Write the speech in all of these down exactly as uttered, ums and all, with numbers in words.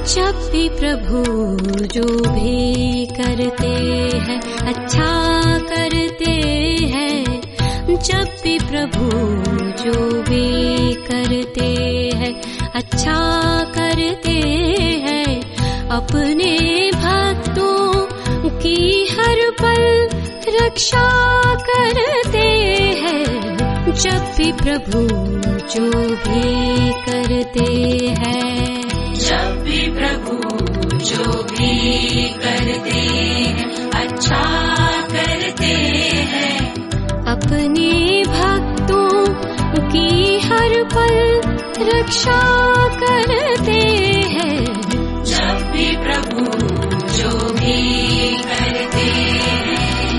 जब भी प्रभु जो भी करते हैं अच्छा करते हैं, जब भी प्रभु जो भी करते हैं अच्छा करते हैं, अपने भक्तों की हर पल रक्षा करते हैं। जब भी प्रभु जो भी करते हैं, जब भी प्रभु जो भी करते हैं अच्छा करते हैं, अपने भक्तों की हर पल रक्षा करते हैं। जब भी प्रभु जो भी करते हैं।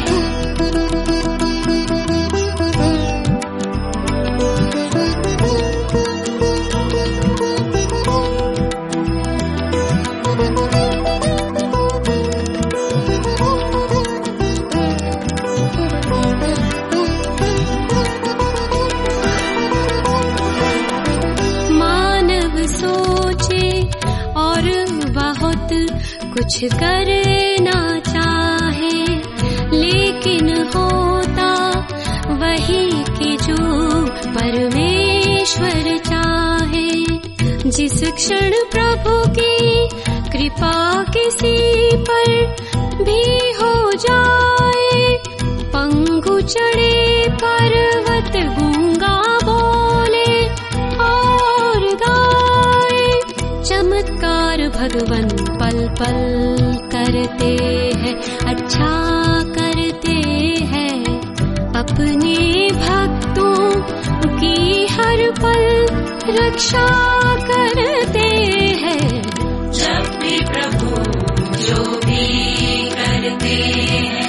कुछ करना चाहे, लेकिन होता वही कि जो परमेश्वर चाहे। जिस क्षण प्रभु की कृपा किसी पर भी हो जाए, पंखु चढ़े पर्वत गूंगा बोले और गाए। चमत्कार भगवान पल पल करते हैं अच्छा करते हैं, अपने भक्तों की हर पल रक्षा करते हैं। जब भी प्रभु जो भी करते हैं।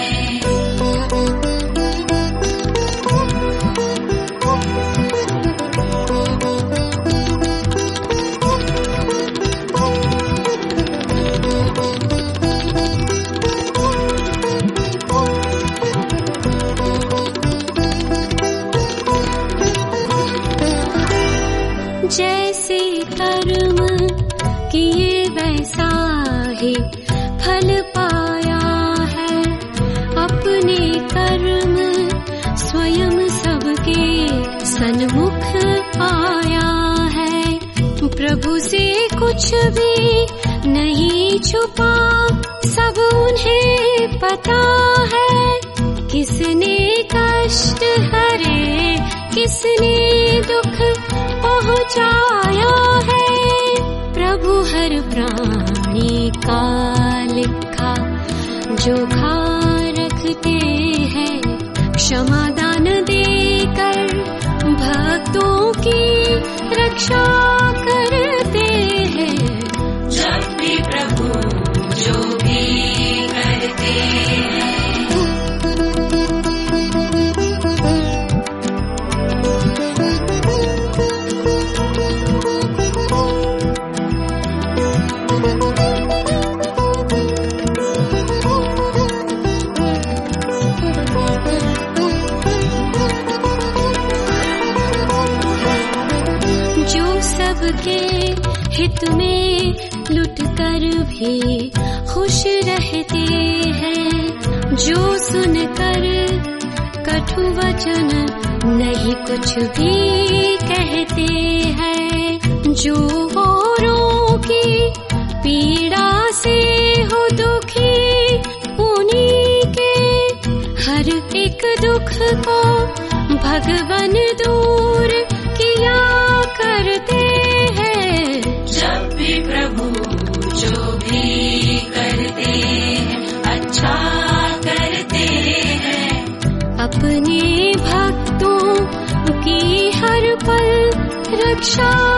जैसे कर्म किए वैसा ही फल पाया है, अपने कर्म स्वयं सबके सन्मुख आया है। प्रभु से कुछ भी नहीं छुपा, सब उन्हें पता है। किसने कष्ट हरे, किसने दुख पहुँचाया है। प्रभु हर प्राणी का लिखा जोखा रखते हैं, क्षमादान देकर भक्तों की रक्षा करते हैं। जब भी प्रभु जो भी करते हैं। सबके हित में लुट कर भी खुश रहते हैं, जो सुनकर कटु वचन नहीं कुछ भी कहते हैं। जो औरों की पीड़ा से हो दुखी, उन्हीं के हर एक दुख को भगवान दूर किया करते हैं। जब भी प्रभु जो भी करते हैं अच्छा करते हैं, अपने भक्तों की हर पल रक्षा